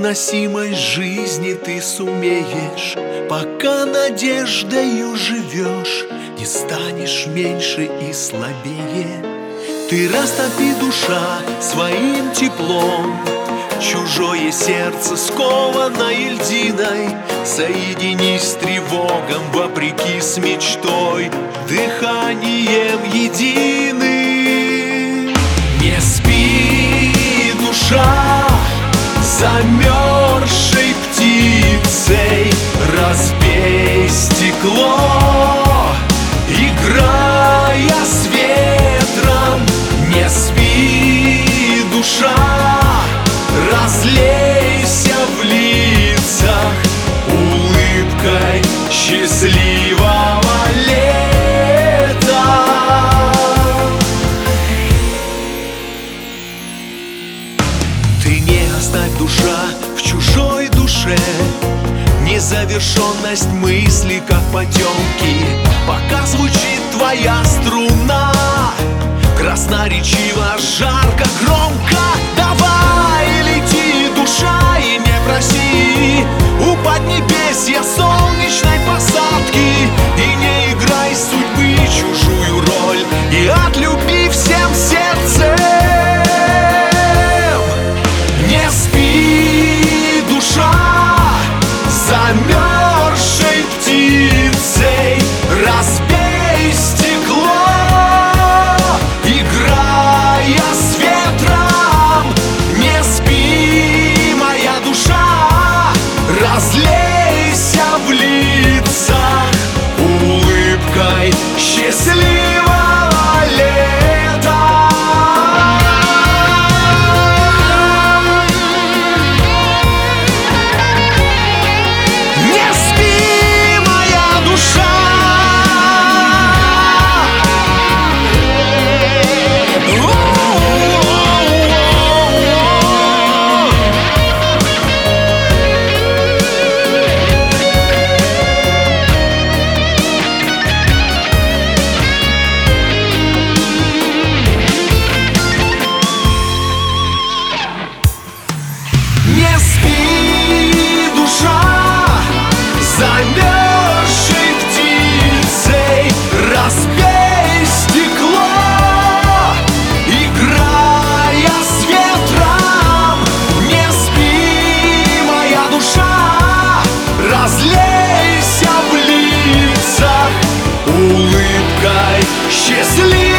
невыносимой жизни ты сумеешь, пока надеждою живешь, не станешь меньше и слабее. Ты растопи, душа, своим теплом чужое сердце, скованное льдиной. Соединись с тревогам, вопреки с мечтой, дыханием единым. Не спи, душа, замерзшей птицей, разбей стекло, играя с ветром. Не спи, душа, разлейся в лицах улыбкой счастливого лета. Ты не оставь, душа, в чужой душе незавершенность мысли, как потемки. Пока звучит твоя струна, красноречиво, жарко, громко, давай лети, душа, и не проси у поднебесья солнечной посадки. И не играй судьбы чужую роль, и отлюби всем сердцем. Не спи, душа, замерзшей птицей, разбей стекло, играя с ветром. Не спи, моя душа, разлейся в лицах улыбкой счастливого лета. Не спи, моя душа, не спи, душа, замерзшей птицей, разбей стекло, играя с ветром. Не спи, моя душа, разлейся в лицах улыбкой счастливой.